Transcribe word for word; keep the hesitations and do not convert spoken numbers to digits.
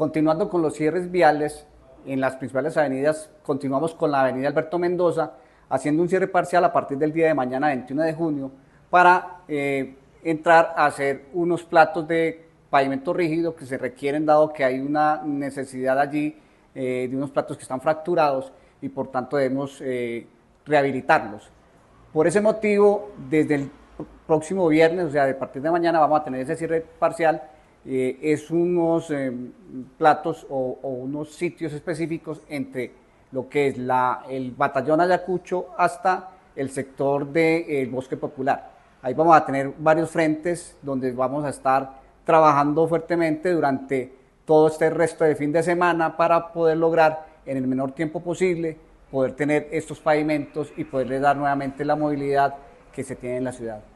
Continuando con los cierres viales, en las principales avenidas, continuamos con la avenida Alberto Mendoza, haciendo un cierre parcial a partir del día de mañana, veintiuno de junio, para eh, entrar a hacer unos platos de pavimento rígido que se requieren dado que hay una necesidad allí eh, de unos platos que están fracturados y por tanto debemos eh, rehabilitarlos. Por ese motivo, desde el próximo viernes, o sea, a partir de mañana vamos a tener ese cierre parcial. Eh, es unos eh, platos o, o unos sitios específicos entre lo que es la, el batallón Ayacucho hasta el sector del de, eh, Bosque Popular. Ahí vamos a tener varios frentes donde vamos a estar trabajando fuertemente durante todo este resto de fin de semana para poder lograr en el menor tiempo posible poder tener estos pavimentos y poderle dar nuevamente la movilidad que se tiene en la ciudad.